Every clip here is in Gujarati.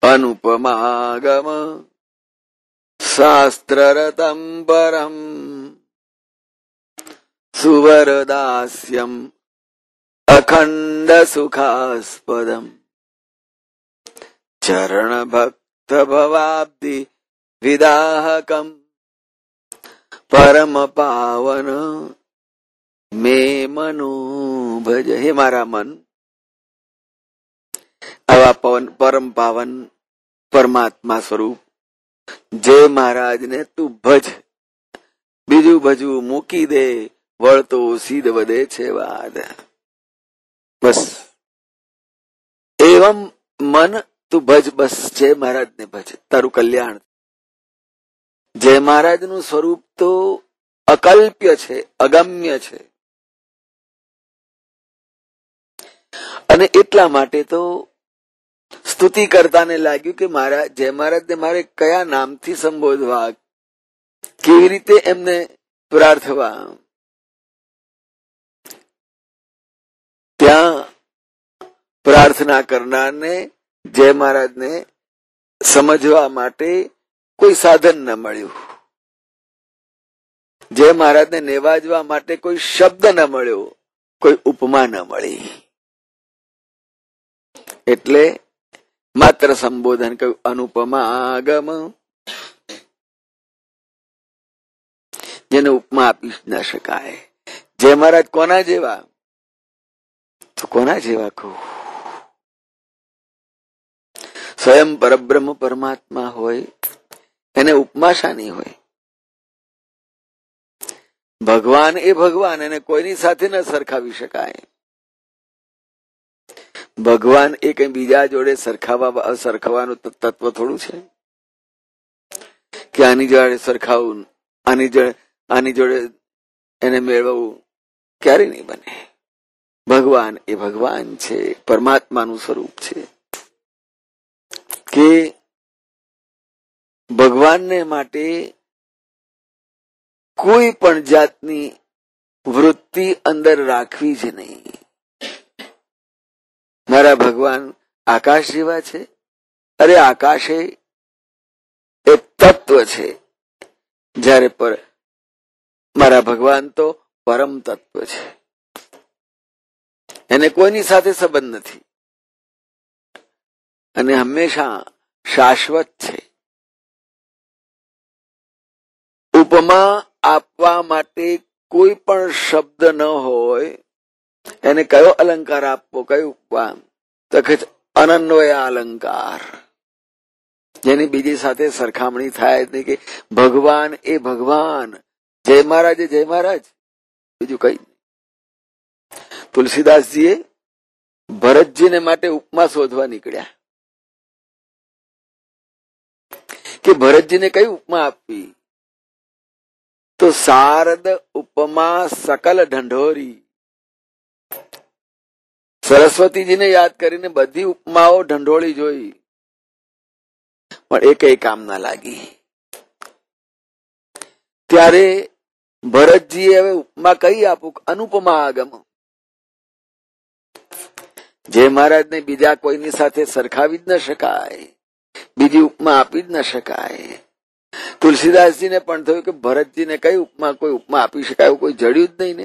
અનુપમાગમ શાસ્ત્રરતમ પરમ સુવરદાસ્યમ અખંડ સુખાસ્પદમ ચરણ ભક્ત ભવાબ્ધિ વિદાહકમ પરમ પાવન મે મનો ભજ. હે મારા મન, આવા પરમ પાવન પરમાત્મા સ્વરૂપ જે મહારાજને તું ભજ, બીજું ભજવું મૂકી દે, વળતો સીધ વધે છે વાદ. બસ એવમ મન તું ભજ, બસ જય મહારાજને ભજ, તારું કલ્યાણ. જય મહારાજનું સ્વરૂપ તો અકલ્પ્ય છે, અગમ્ય છે, અને એટલા માટે તો સ્તુતિ કરતાને લાગ્યું કે મારા જય મહારાજને મારે કયા નામથી સંબોધવા, કેવી રીતે એમને પ્રાર્થવા. ત્યાં પ્રાર્થના કરનારને જય મહારાજને સમજવા માટે કોઈ સાધન ન મળ્યું, જય મહારાજને નેવાજવા માટે કોઈ શબ્દ ન મળ્યો, કોઈ ઉપમા ન મળી. એટલે માત્ર સંબોધન કહ્યું, અનુપમાગમ, જેને ઉપમા આપી ન શકાય. જય મહારાજ કોના જેવા? તો કોના જેવા કહું? સ્વયં પરબ્રહ્મ પરમાત્મા હોય, એને ઉપમા શાની હોય? ભગવાન એ ભગવાન, એને કોઈની સાથે ન સરખાવી શકાય. ભગવાન એ કઈ બીજા જોડે સરખાવાનું તત્વ થોડું છે કે આની જોડે સરખાવું, આની જોડે એને મેળવવું, ક્યારે નહીં બને. ભગવાન એ ભગવાન છે, પરમાત્માનું સ્વરૂપ છે. કે ભગવાનને માટે કોઈ પણ જાતની વૃત્તિ અંદર રાખવી જ નહીં. મારા ભગવાન આકાશ જેવા છે? અરે આકાશે એક તત્વ છે, જ્યારે મારા ભગવાન તો પરમ તત્વ છે. એને કોઈની સાથે સંબંધ નથી અને હંમેશા શાશ્વત છે. ઉપમા આપવા માટે કોઈ પણ શબ્દ ન હોય, એને કયો અલંકાર આપવો, કયું ઉપમા? તો અનન્વય અલંકાર, જેની બીજી સાથે સરખામણી થાય નહીં. કે ભગવાન એ ભગવાન, જય મહારાજ એ જય મહારાજ, બીજું કઈ. તુલસીદાસજીએ ભરતજીને માટે ઉપમા શોધવા નીકળ્યા કે ભરતજીને કઈ ઉપમા આપવી? તો શારદ ઉપમા સકલ ઢંઢોરી. સરસ્વતીજીને યાદ કરીને બધી ઉપમાઓ ઢંઢોળી જોઈ, પણ એ કઈ કામ ના લાગી. ત્યારે ભરતજીએ હવે ઉપમા કઈ આપું? અનુપમા આગમ. જય મહારાજને બીજા કોઈની સાથે સરખાવી જ ન શકાય, બીજી ઉપમા આપી જ ન શકાય. તુલસીદાસજીને પણ થયું કે ભરતજીને કઈ ઉપમા, કોઈ ઉપમા આપી શકાય, કોઈ જડ્યું જ નહીં ને.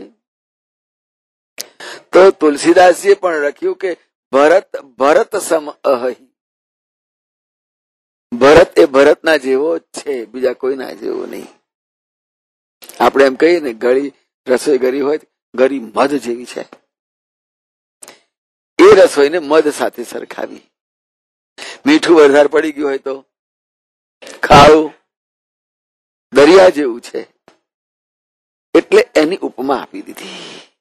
તો તુલસીદાસજીએ પણ લખ્યું કે ભરત સમ અહી. ભરત એ ભરતના જેવો જ છે, બીજા કોઈના જેવો નહીં. આપણે એમ કહીએ ને, ગળી રસોઈ ગરી હોય, ગરી મધ જેવી છે. એ રસોઈને મધ સાથે સરખાવી. મીઠું વધારે પડી ગયું હોય તો ખાવું, દરિયા જેવું છે. એટલે એની ઉપમા આપી દીધી.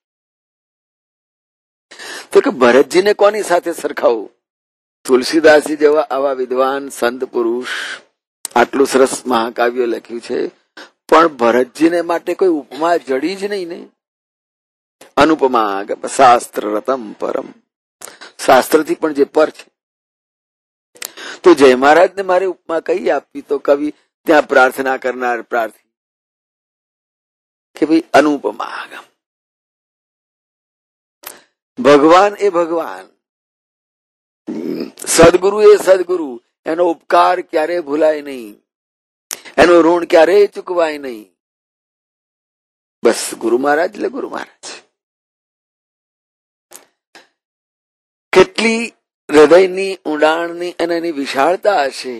તો કે ભરતજીને કોની સાથે સરખાવું? તુલસીદાસજી જેવા આવા વિદ્વાન સંત પુરુષ આટલું સરસ મહાકાવ્ય લખ્યું છે, પણ ભરતજીને માટે કોઈ ઉપમા જડી જ નહીં ને. અનુપમા શાસ્ત્ર રતમ પરમ, શાસ્ત્રથી પણ જે પર છે. તો જય મહારાજને મારે ઉપમા કઈ આપવી? તો કવિ ત્યાં પ્રાર્થના કરનાર પ્રાર્થી કે ભાઈ અનુપમા. ભગવાન એ ભગવાન, સદગુરુ એ સદગુરુ, એનો ઉપકાર ક્યારે ભૂલાય નહીં, એનું ઋણ ક્યારેય ચૂકવાય નહીં. બસ ગુરુ મહારાજ એટલે ગુરુ મહારાજ. કેટલી હૃદયની ઊંડાણની અને એની વિશાળતા હશે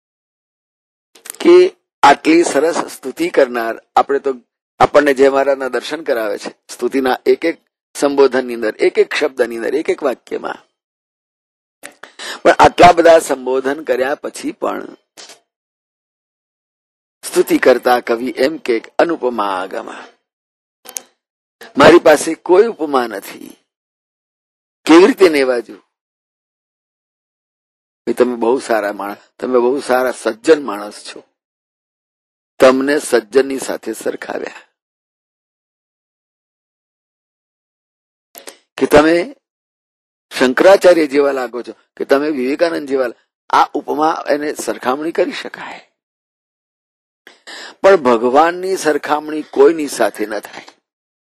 કે આટલી સરસ સ્તુતિ કરનાર. આપણે તો આપણને જય મહારાજના દર્શન કરાવે છે સ્તુતિના એક એક સંબોધનની અંદર, એક એક શબ્દની અંદર, એક એક વાક્યમાં. પણ આટલા બધા સંબોધન કર્યા પછી પણ સ્તુતિ કરતા કવિ એમ કે અનુપમા આગમા, મારી પાસે કોઈ ઉપમા નથી. કેવી રીતે નેવાજુ? તમે બહુ સારા માણસ, તમે બહુ સારા સજ્જન માણસ છો. તમને સજ્જનની સાથે સરખાવ્યા કે તમે શંકરાચાર્ય જેવા લાગો છો, કે તમે વિવેકાનંદ જેવા. આ ઉપમા એને સરખામણી કરી શકાય, પણ ભગવાનની સરખામણી કોઈની સાથે ન થાય.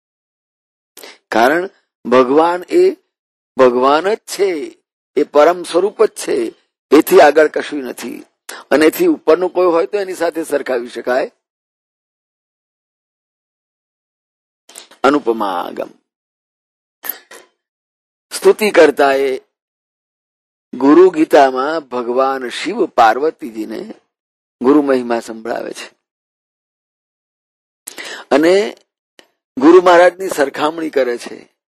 કારણ ભગવાન એ ભગવાન જ છે, એ પરમ સ્વરૂપ જ છે. એથી આગળ કશું નથી, અને એથી ઉપરનું કોઈ હોય તો એની સાથે સરખાવી શકાય. અનુપમા આગમ. સ્તુતિ કરતા એ ગુરુ ગીતામાં ભગવાન શિવ પાર્વતીજીને ગુરુ મહિમા સંભળાવે છે અને ગુરુ મહારાજની સરખામણી કરે છે.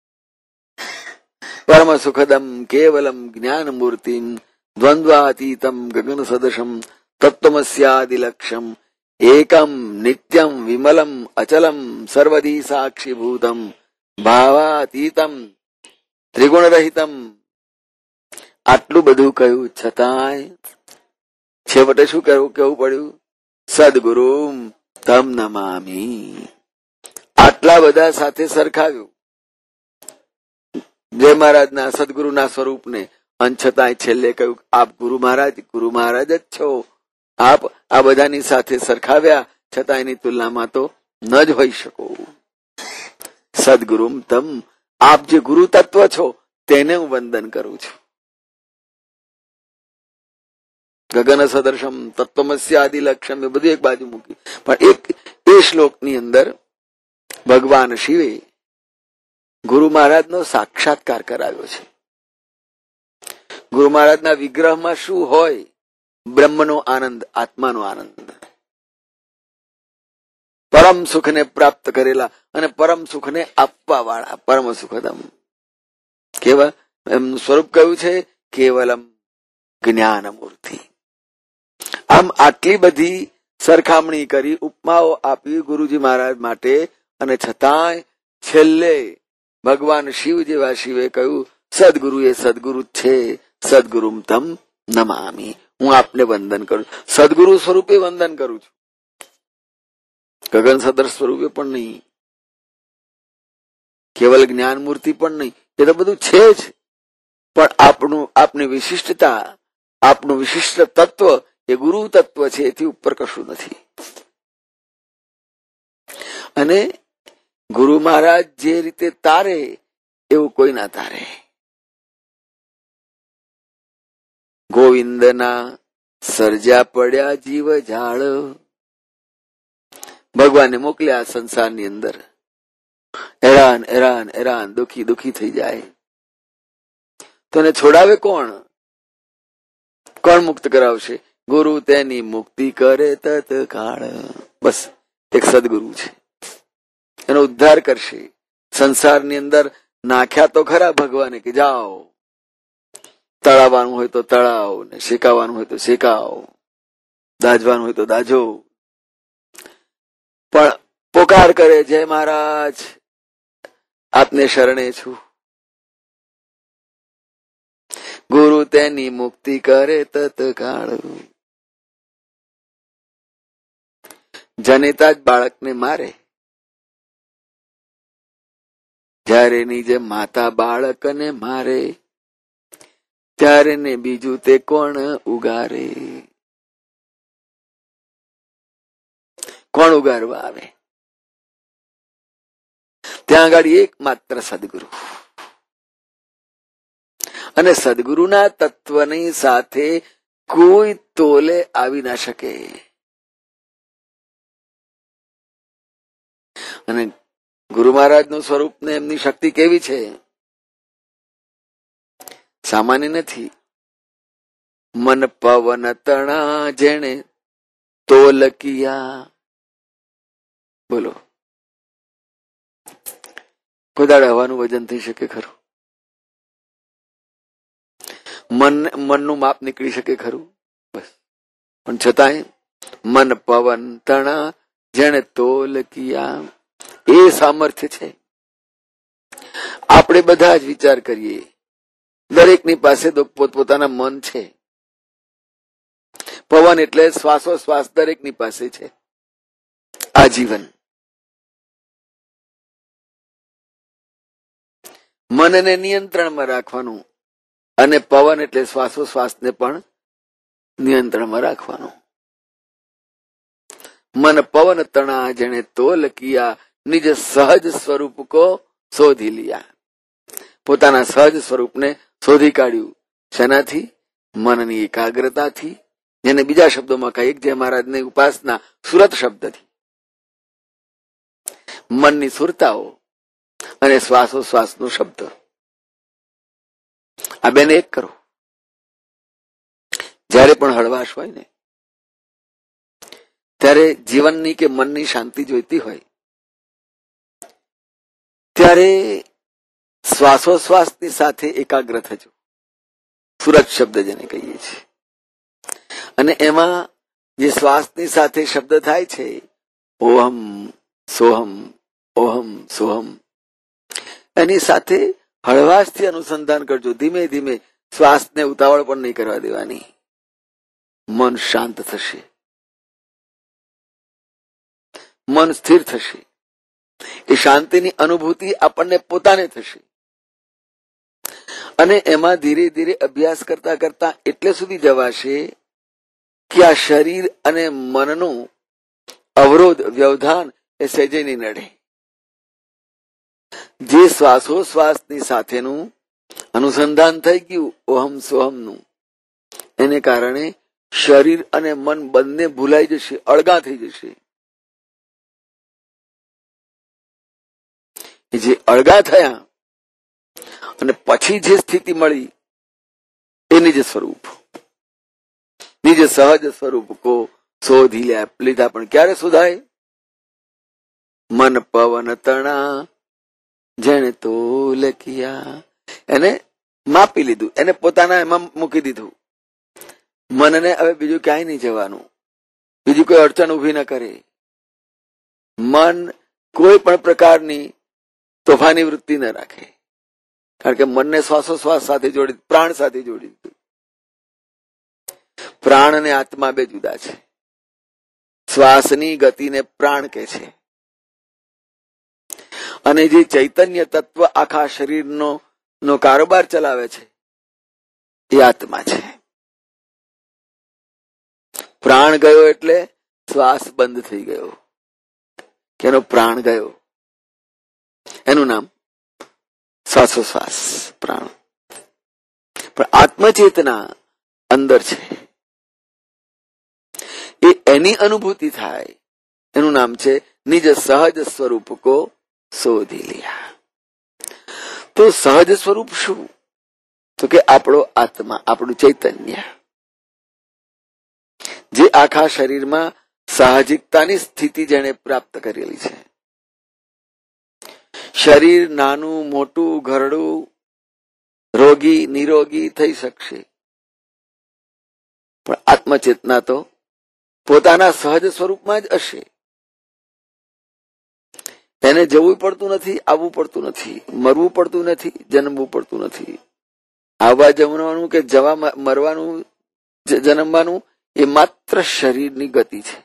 પરમ સુખદમ કેવલમ જ્ઞાન મૂર્તિમ દ્વંદ્વાતીતમ ગગન સદશમ તત્વમસ્યાદિલક્ષમ એકમ નિત્યમ વિમલમ અચલમ સર્વધી સાક્ષીભૂતમ ભાવાતીતમ ત્રિગુણ રહિતમ. આટલું બધું કહ્યું છતાંય છેવટે શું કેવું પડ્યું? સદગુરુ તમ નમામી. આટલા બધા સાથે સરખાવ્યું જય મહારાજના સદગુરુના સ્વરૂપને, અને છતાંય છેલ્લે કહ્યું આપ ગુરુ મહારાજ જ છો. આપ આ બધાની સાથે સરખાવ્યા છતાં એની તુલનામાં તો ન જ હોઈ શકો. સદગુરુમ તમ, આપ જે ગુરુ તત્વ છો તેને હું વંદન કરું છું. ગગન સદર્શમ તત્વમસ્યાદિ લક્ષ્યમ એ બધું એક બાજુ મૂકી, પણ એક એ શ્લોકની અંદર ભગવાન શિવે ગુરુ મહારાજનો સાક્ષાત્કાર કરાવ્યો છે. ગુરુ મહારાજના વિગ્રહમાં શું હોય? બ્રહ્મનો આનંદ, આત્માનો આનંદ. પરમ સુખને પ્રાપ્ત કરેલા અને પરમ સુખને આપવા વાળા પરમ સુખદમ. કેવા એમનું સ્વરૂપ કયું છે? કેવલમ જ્ઞાન મૂર્તિ. આમ આટલી બધી સરખામણી કરી, ઉપમાઓ આપી ગુરુજી મહારાજ માટે, અને છતાંય છેલ્લે ભગવાન શિવ જેવા શિવે કહ્યું સદગુરુ એ સદગુરુ છે. સદગુરુમ તમ નમામી. હું આપને વંદન કરું, સદગુરુ સ્વરૂપે વંદન કરું છું. ગગન સદર્શ સ્વરૂપે પણ નહીં, કેવલ જ્ઞાન મૂર્તિ પણ નહીં. એ તો બધું છે જ, પણ આપની વિશિષ્ટતા, આપનું વિશિષ્ટ તત્વ એ ગુરુ તત્વ છે. એથી ઉપર કશું નથી. અને ગુરુ મહારાજ જે રીતે તારે એવું કોઈ ના તારે. ગોવિંદના સર્જા પડ્યા જીવ ઝાડ. ભગવાને મોકલ્યા સંસારની અંદર, હેરાન હેરાન હેરાન, દુખી દુખી થઈ જાય. તો એને છોડાવે કોણ? કોણ મુક્ત કરાવશે? ગુરુ તેની મુક્તિ કરે તત્કાળ. બસ એક સદગુરુ છે, એનો ઉદ્ધાર કરશે. સંસારની અંદર નાખ્યા તો ખરા ભગવાને કે જાઓ, તળાવવાનું હોય તો તળાવ, ને શેકાવાનું હોય તો શેકાવ, દાજવાનું હોય તો દાજો. પણ પોકાર કરે, જય મહારાજ આપને શરણે છું. ગુરુ તેની મુક્તિ કરે તત્કાળ. જનેતા જ બાળકને મારે, જ્યારે એની જે માતા બાળકને મારે, ત્યારે ને બીજું તે કોણ ઉગારે? કોણ ઉગારવા આવે? ત્યાં આગળ એક માત્ર સદગુરુ. અને સદગુરુના તત્વની સાથે કોઈ તોલે આવી ના શકે. અને ગુરુ મહારાજનું સ્વરૂપ ને એમની શક્તિ કેવી છે? સામાન્ય નથી. મન પવન તણા જેણે તોલકિયા. બોલો, કોઈ દાડે હવાનું વજન થઈ શકે ખરું? મનનું માપ નીકળી શકે ખરું? બસ. પણ છતાંય મન પવન તણા જેણે તોલકિયા, એ સામર્થ્ય છે. આપણે બધા જ વિચાર કરીએ, દરેકની પાસે પોતપોતાના મન છે. પવન એટલે શ્વાસોશ્વાસ દરેકની પાસે છે. આજીવન મનને નિયંત્રણમાં રાખવાનું, અને પવન એટલે શ્વાસોશ્વાસને પણ નિયંત્રણમાં રાખવાનું. મન પવન તણા જેણે તોલ કિયા, નિજ સહજ સ્વરૂપ કો શોધી લિયા. પોતાના સહજ સ્વરૂપને શોધી કાઢ્યું. શેનાથી? મનની એકાગ્રતાથી. જેને બીજા શબ્દોમાં કહીએ, જય મહારાજની ઉપાસના સુરત શબ્દથી. મનની સુરતાઓ અને શ્વાસોશ્વાસનો શબ્દ, આ બેને એક કરો. જ્યારે પણ હળવાશ હોય ને, ત્યારે જીવનની કે મનની શાંતિ જોઈતી હોય, ત્યારે શ્વાસોશ્વાસની સાથે એકાગ્ર થજો. સુરત શબ્દ જેને કહીએ છીએ. અને એમાં જે શ્વાસની સાથે શબ્દ થાય છે, ઓહમ સોહમ, ઓહમ સોહમ, એની સાથે હળવાશથી અનુસંધાન કરજો. ધીમે ધીમે, શ્વાસને ઉતાવળ પણ નહીં કરવા દેવાની. મન શાંત થશે, મન સ્થિર થશે. એ શાંતિની અનુભૂતિ આપણને પોતાને થશે. અને એમાં ધીરે ધીરે અભ્યાસ કરતા કરતા એટલે સુધી જવાશે કે આ શરીર અને મનનું અવરોધ, વ્યવધાન એ સહેજે નહીં નડે. જે શ્વાસોશ્વાસની સાથેનું અનુસંધાન થઈ ગયું ઓહમ સોહમનું, એને કારણે શરીર અને મન બંને ભૂલાઈ જશે, અળગા થઈ જશે. જે અળગા થયા અને પછી જે સ્થિતિ મળી, એ નિજ સ્વરૂપ, નિજ સહજ સ્વરૂપ કો શોધી લીધા. પણ ક્યારે શોધાય? મન પવન તણા જેણે તોલકિયા. એને માપી લીધું, એને પોતાના એમાં મૂકી દીધું. મનને હવે બીજું ક્યાંય નહીં જવાનું, બીજી કોઈ અડચણ ઉભી ન કરે. મન કોઈ પણ પ્રકારની તોફાની વૃત્તિ ન રાખે, કારણ કે મનને શ્વાસોશ્વાસ સાથે જોડી, પ્રાણ સાથે જોડી દીધું. પ્રાણ અને આત્મા બે જુદા છે. શ્વાસની ગતિને પ્રાણ કહે છે, અને જે ચૈતન્ય તત્વ આખા શરીરનો કારોબાર ચલાવે છે, એ આત્મા છે. પ્રાણ ગયો એટલે શ્વાસ બંધ થઈ ગયો, એનો પ્રાણ ગયો. એનું નામ શ્વાસોશ્વાસ, પ્રાણ. પણ આત્મચેતના અંદર છે, એ એની અનુભૂતિ થાય. એનું નામ છે નિજ સહજ સ્વરૂપ કો શોધી લિયા. તો સહજ સ્વરૂપ શું? તો કે આપણો આત્મા, આપણું ચૈતન્ય, જે આખા શરીરમાં સાહજિકતાની સ્થિતિ જેને પ્રાપ્ત કરેલી છે. શરીર નાનું મોટું, ઘરડું, રોગી નિરોગી થઈ શકશે, પણ આત્મચેતના તો પોતાના સહજ સ્વરૂપમાં જ હશે. એને જવું પડતું નથી, આવવું પડતું નથી, મરવું પડતું નથી, જન્મવું પડતું નથી. આવવા જમવાનું કે જવા મરવાનું, જન્મવાનું એ માત્ર શરીરની ગતિ છે.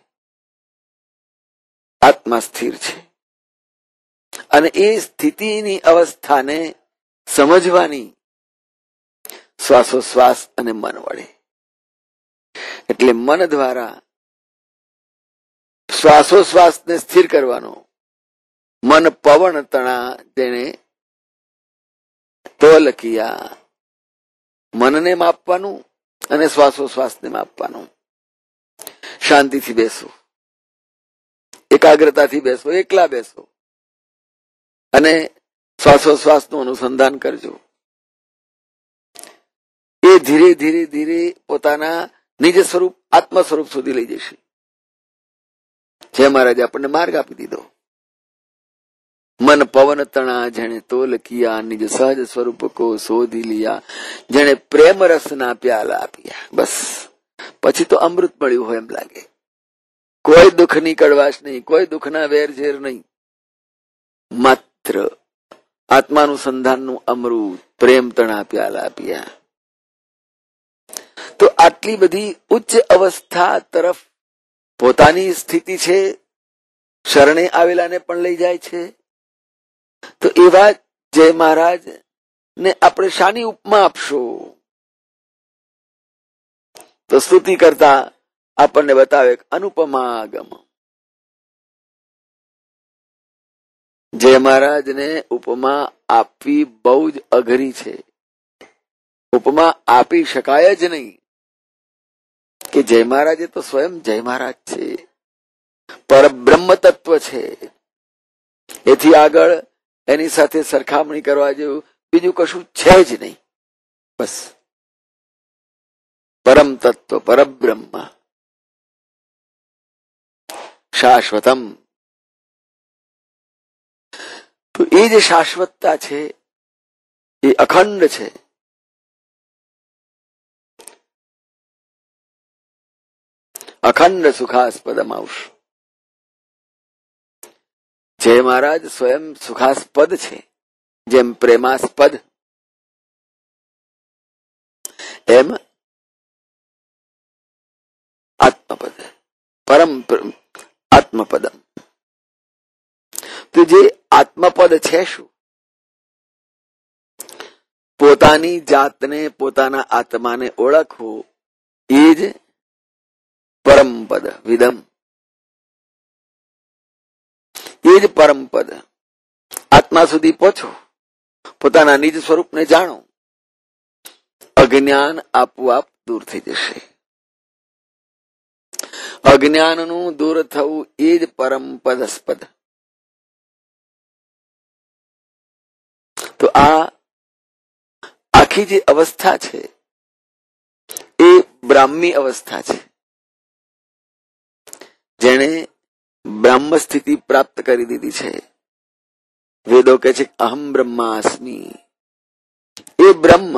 આત્મા સ્થિર છે, અને એ સ્થિતિની અવસ્થાને સમજવાની શ્વાસોશ્વાસ અને મન વડે. એટલે મન દ્વારા શ્વાસોશ્વાસને સ્થિર કરવાનો. મન પવન તણા જેને તોલકિયા, મનને માપવાનું અને શ્વાસોશ્વાસને માપવાનું. શાંતિથી બેસો, એકાગ્રતાથી બેસો, એકલા બેસો અને શ્વાસોશ્વાસનું અનુસંધાન કરજો. એ ધીરે ધીરે ધીરે પોતાના નિજ સ્વરૂપ આત્મ સ્વરૂપ સુધી લઈ જશે. જય મહારાજે આપણને માર્ગ આપી દીધો. મન પવન તણા જેણે તોલ કિયા, નિજ સહજ સ્વરૂપ કો શોધી લિયા, જેણે પ્રેમ રસના પ્યાલા આપ્યા. બસ પછી તો અમૃત મળ્યું હોય એમ લાગે. કોઈ દુઃખની કડવાશ નહીં, કોઈ દુઃખના વેર ઝેર નહીં, માત્ર આત્માનું સંધાનનું અમૃત, પ્રેમ તણા પ્યાલા આપ્યા. તો આટલી બધી ઉચ્ચ અવસ્થા તરફ પોતાની સ્થિતિ છે, શરણે આવેલાને પણ લઈ જાય છે. તો એવા જય મહારાજ ને આપણે શાની ઉપમા આપશો? તો સ્તુતિ કરતા આપણને બતાવે અનુપમાગમ. જય મહારાજને ઉપમા આપવી બહુ જ અઘરી છે. ઉપમા આપી શકાય જ નહીં કે જય મહારાજે તો સ્વયં જય મહારાજ છે, પરબ્રહ્મ તત્વ છે. એથી આગળ એની સાથે સરખામણી કરવા જેવું બીજું કશું છે જ નહીં. બસ પરમ તત્વ, પરબ્રહ્મ, શાશ્વતમ. તો એ જે શાશ્વતતા છે એ અખંડ છે. અખંડ સુખાસ્પદમ અંશ. જય મહારાજ સ્વયં સુખાસ્પદ છે. જેમ પ્રેમાસ્પદ એમ આત્મપદ, પરમ આત્મપદમ. તો જે આત્મપદ છે શું? પોતાની જાતને, પોતાના આત્માને ઓળખવું એ જ પરમપદ વિદમ. એ જ પરમપદ. આત્મા સુધી પહોંચો, પોતાના નિજ સ્વરૂપને જાણો, અજ્ઞાન આપોઆપ દૂર થઈ જશે. અજ્ઞાનનું દૂર થવું એ જ પરમપદસ્પદ. તો આ આખી જે અવસ્થા છે એ બ્રાહ્મી અવસ્થા છે. જેણે બ્રહ્મ સ્થિતિ પ્રાપ્ત કરી દીધી છે. વેદો કહે છે અહમ બ્રહ્માસ્મિ. એ બ્રહ્મ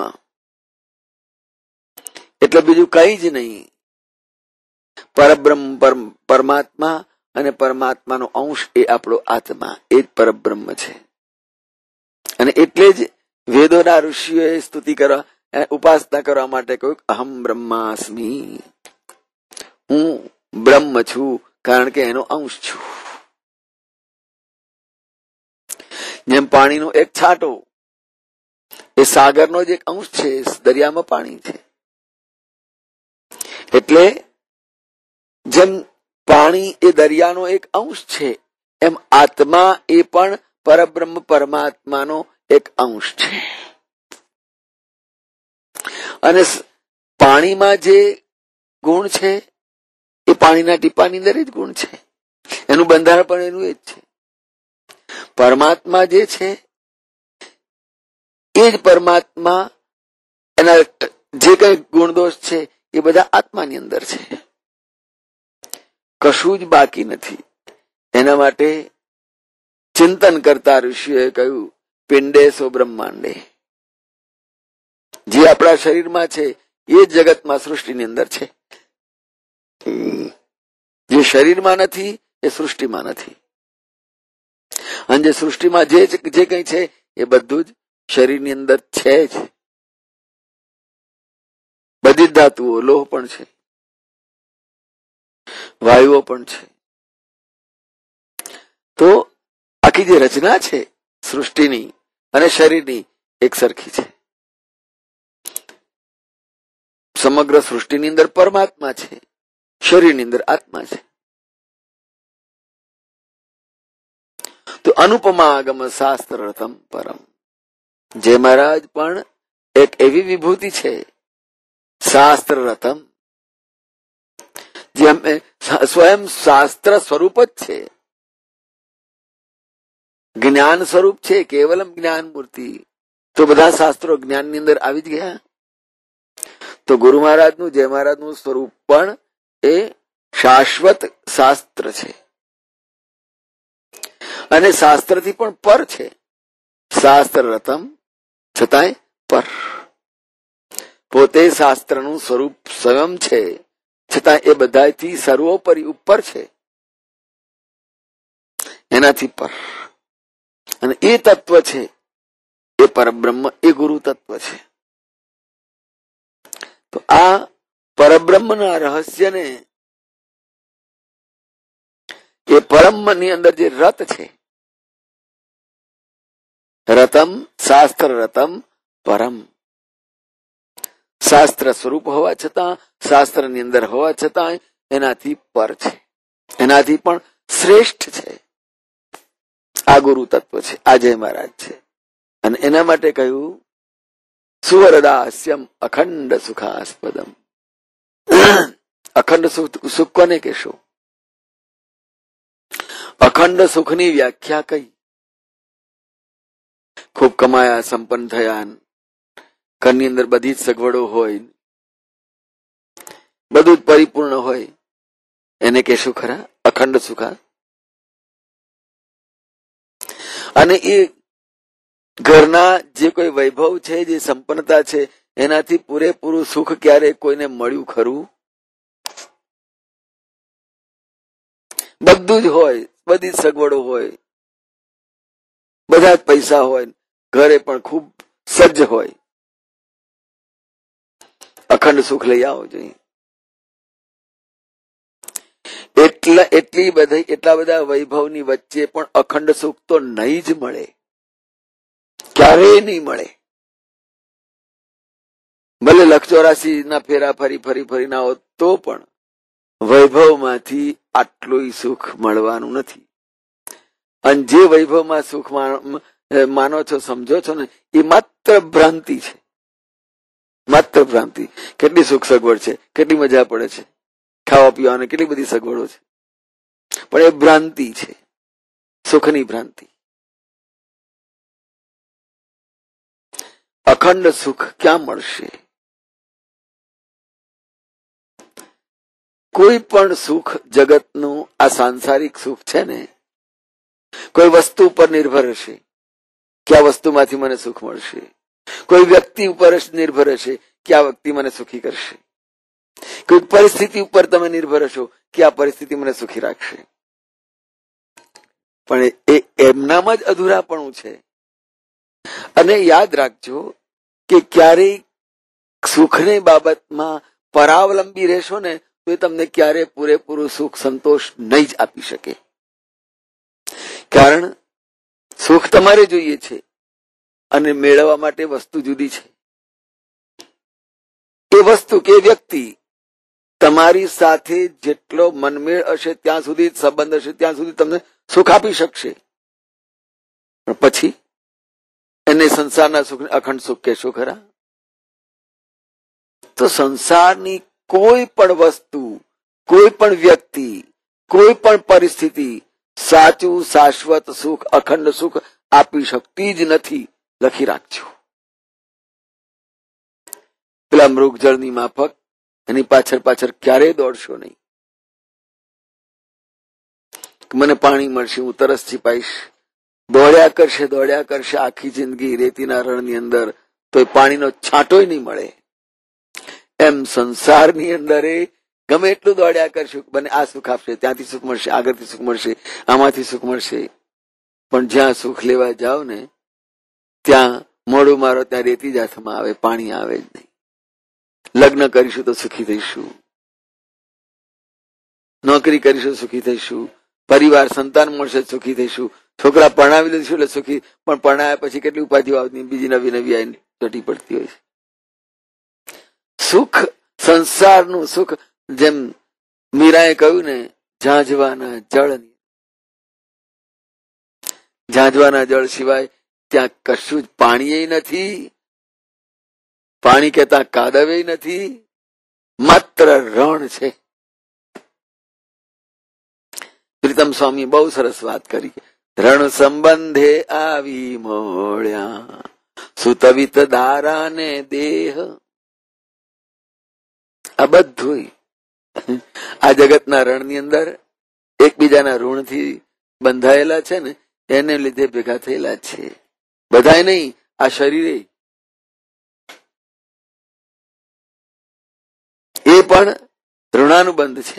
એટલે બીજું કઈ જ નહીં. પરબ્રહ્મ, પરમાત્મા અને પરમાત્માનો અંશ એ આપણો આત્મા, એ જ પરબ્રહ્મ છે. અને એટલે જ વેદોના ઋષિઓએ સ્તુતિ કરવા, ઉપાસના કરવા માટે કહ્યું અહમ બ્રહ્માસ્મિ. હું બ્રહ્મ છું, કારણ કે એનો અંશ છું. જેમ પાણીનો એક છાંટો એ સાગરનો જ એક અંશ છે, દરિયામાં પાણી છે. એટલે જેમ પાણી એ દરિયાનો એક અંશ છે, એમ આત્મા એ પણ પરબ્રહ્મ પરમાત્માનો એક અંશ છે. અને પાણીમાં જે ગુણ છે એ પાણીના ટીપાની અંદર જ ગુણ છે. એનું બંધારણ પણ એનું એ જ છે. પરમાત્મા જે છે એ જ પરમાત્મા, એના જે કઈ ગુણદોષ છે એ બધા આત્માની અંદર છે. કશું જ બાકી નથી. એના માટે ચિંતન કરતા ઋષિઓએ કહ્યું પિંડે સો બ્રહ્માંડે. જે આપણા શરીરમાં છે એ જગતમાં, સૃષ્ટિની અંદર છે. જે શરીરમાં નથી એ સૃષ્ટિમાં નથી. અને જે સૃષ્ટિમાં જે કઈ છે એ બધું જ શરીરની અંદર છે જ. બધી જ ધાતુઓ, લોહ પણ છે, વાયુઓ પણ છે. તો આખી જે રચના છે સૃષ્ટિની અને શરીરની એક સરખી છે. સમગ્ર સૃષ્ટિની અંદર પરમાત્મા છે, શરીરની અંદર આત્મા છે. તો અનુપમાગમ શાસ્ત્ર રથમ પરમ. જય મહારાજ પણ એક એવી વિભૂતિ છે, શાસ્ત્ર રતમ, જેમ સ્વયં શાસ્ત્ર સ્વરૂપ જ છે, જ્ઞાન સ્વરૂપ છે, કેવલમ જ્ઞાન મૂર્તિ. તો બધા શાસ્ત્રો જ્ઞાનની અંદર આવી જ ગયા. તો ગુરુ મહારાજનું, જય મહારાજનું સ્વરૂપ પણ એ શાશ્વત શાસ્ત્ર છે અને શાસ્ત્રથી પણ પર છે. શાસ્ત્ર રતમ છતાંય પર. પોતે શાસ્ત્રનું સ્વરૂપ સ્વયં છે, છતાં એ બધાથી સર્વોપરી ઉપર છે, એનાથી પર. અને એ તત્વ છે એ પરબ્રહ્મ, એ ગુરુ તત્વ છે. તો આ પરબ્રહ્મના રહસ્યને, એ પરમની અંદર જે રત છે, રતમ શાસ્ત્ર રતમ પરમ, શાસ્ત્ર સ્વરૂપ હોવા છતાં, શાસ્ત્રની અંદર હોવા છતાં એનાથી પર છે, એનાથી પણ શ્રેષ્ઠ છે. આ ગુરુ તત્વ છે, આ જય મહારાજ છે. અને એના માટે કહ્યું સુવરદાસ્યમ અખંડ સુખાસ્પદમ. અખંડ સુખ કોને કહેશો? અખંડ સુખની વ્યાખ્યા કઈ? ખૂબ કમાયા, સંપન્ન થયા, ઘરની અંદર બધી જ સગવડો હોય, બધું જ પરિપૂર્ણ હોય, એને કહેશું ખરા અખંડ સુખા? અને એ ઘરના જે કોઈ વૈભવ છે, જે સંપન્નતા છે, એનાથી પૂરેપૂરું સુખ ક્યારે કોઈને મળ્યું ખરું? બધું જ હોય, બધી જ સગવડો હોય, બધા જ પૈસા હોય, ઘરે પણ ખૂબ સજ્જ હોય, અખંડ સુખ લઈ આવો જોઈએ. એટલા બધા વૈભવની વચ્ચે પણ અખંડ સુખ તો નહીં જ મળે, ક્યારેય નહીં મળે. ભલે 184 ના ફેરા ફરી ના હોત તો પણ વૈભવમાંથી આટલું સુખ મળવાનું નથી. અને જે વૈભવમાં સુખ માનો છો, સમજો છો ને, એ માત્ર ભ્રાંતિ છે, માત્ર ભ્રાંતિ. કેટલી સુખ સગવડ છે, કેટલી મજા પડે છે, ખાવા પીવાની કેટલી બધી સગવડો છે, પણ એ ભ્રાંતિ છે, સુખની ભ્રાંતિ. અખંડ સુખ ક્યાં મળશે? કોઈ પણ સુખ જગતનું, આ સાંસારિક સુખ છે ને, કોઈ વસ્તુ ઉપર નિર્ભર હશે કે આ વસ્તુમાંથી મને સુખ મળશે, કોઈ વ્યક્તિ ઉપર નિર્ભર હશે કે આ વ્યક્તિ મને સુખી કરશે, કોઈ પરિસ્થિતિ ઉપર તમે નિર્ભર હશો કે આ પરિસ્થિતિ મને સુખી રાખશે. પણ એ એમનામાં જ અધૂરાપણું છે. અને યાદ રાખજો કે ક્યારેય સુખની બાબતમાં પરાવલંબી રહેશો ને તો એ તમને ક્યારે પૂરેપૂરું સુખ, સંતોષ નહીં જ આપી શકે. કારણ સુખ તમારે જોઈએ છે અને મેળવવા માટે વસ્તુ જુદી છે. એ વસ્તુ કે વ્યક્તિ તમારી સાથે જેટલો મનમેળ હશે ત્યાં સુધી, સંબંધ હશે ત્યાં સુધી તમને સુખ આપી શકશે. પણ પછી એને સંસારના સુખ, અખંડ સુખ કહેશો ખરા? તો સંસારની કોઈ પણ વસ્તુ, કોઈ પણ વ્યક્તિ, કોઈ પણ પરિસ્થિતિ સાચું શાશ્વત સુખ, અખંડ સુખ આપી શકતી જ નથી. લખી રાખજો. પેલા મૃગજળની માફક એની પાછળ ક્યારેય દોડશો નહીં. મને પાણી મળશે, હું તરસ છીપાઈશ, દોડ્યા કરશે આખી જિંદગી રેતીના રણની અંદર, તો એ પાણીનો છાંટોય નહીં મળે. એમ સંસારની અંદર ગમે એટલું દોડ્યા કરશું, બને આ સુખ આપશે, ત્યાંથી સુખ મળશે, આગળથી સુખ મળશે, આમાંથી સુખ મળશે, પણ જ્યાં સુખ લેવા જાઓ ને ત્યાં મોડું મારો, ત્યાં રેતી જ હાથમાં આવે, પાણી આવે જ નહીં. લગ્ન કરીશું તો સુખી થઈશું, નોકરી કરીશું સુખી થઈશું, પરિવાર સંતાન મળશે સુખી થઈશું, છોકરા પરણાવી લઈશું એટલે સુખી. પણ પરણાયા પછી કેટલી ઉપાધિઓ આવતી, બીજી નવી આવીને ઘટી પડતી હોય છે. સુખ, સંસારનું સુખ, જેમ મીરાએ કહ્યું ને, ઝાંઝવાના જળ સિવાય ત્યાં કશું જ પાણી નથી, પાણી કહેતા કાદવે નથી, માત્ર રણ છે. પ્રીતમ સ્વામી બહુ સરસ વાત કરી. રણ સંબંધે આવી મોળ્યા સુતવિત દારા ને દેહ. આ બધું આ જગતના રણની અંદર એકબીજાના ઋણથી બંધાયેલા છે ને, એને લીધે ભેગા થયેલા છે. બધાય નહીં, આ શરીરે એ પણ ઋણાનુબંધ છે.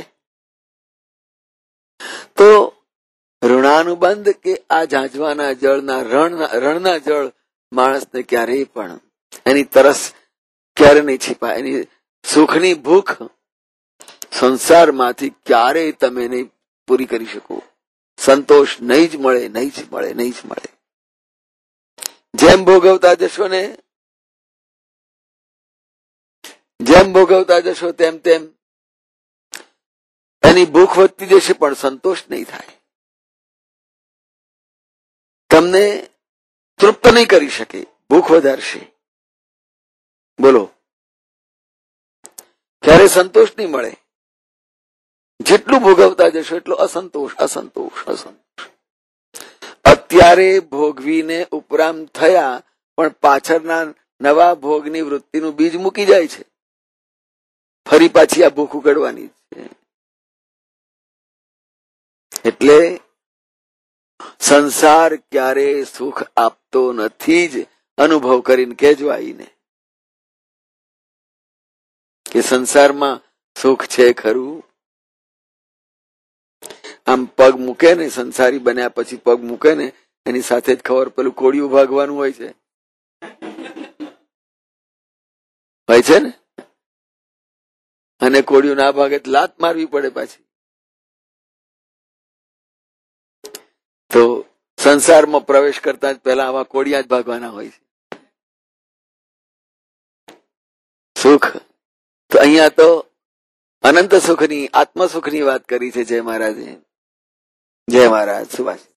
તો ઋણાનુબંધ કે આ ઝાંઝવાના જળના રણના જળ માણસને ક્યારેય પણ એની તરસ ક્યારે નહીં છીપાય. એની સુખની ભૂખ સંસારમાંથી ક્યારેય તમે નહીં પૂરી કરી શકો. સંતોષ નહીં જ મળે, નહીં જ મળે, નહીં જ મળે. જેમ ભોગવતા જશો ને, જેમ ભોગવતા જશો તેમ તેમ એની ભૂખ વધતી જશે, પણ સંતોષ નહીં થાય. તમને તૃપ્ત નહીં કરી શકે, ભૂખ વધારશે. બોલો, ક્યારે સંતોષ નહીં મળે. જેટલું ભોગવતા જશો એટલો અસંતોષ, અસંતોષ, અસંતોષ. અત્યારે ભોગવીને ઉપરામ થયા, પણ પાછળના નવા ભોગની વૃત્તિનું બીજ મૂકી જાય છે. ફરી પાછી આ ભૂખ ઉકળવાની છે. એટલે સંસાર ક્યારે સુખ આપતો નથી જ. અનુભવ કરીને કહેજો આઈને કે સંસારમાં સુખ છે ખરું. આમ પગ મૂકે ને, સંસારી બન્યા પછી પગ મૂકે ને, એની સાથે જ ખબર પેલું કોળિયું ભાગવાનું હોય છે ને, અને કોળિયું ના ભાગે લાત મારવી પડે પાછી. તો સંસારમાં પ્રવેશ કરતા જ પહેલા આવા કોળિયા જ ભાગવાના હોય છે. સુખ તો અહીંયા તો અનંત સુખની, આત્મ સુખની વાત કરી છે. જય મહારાજે, જય મહારાજ. સુભાષ.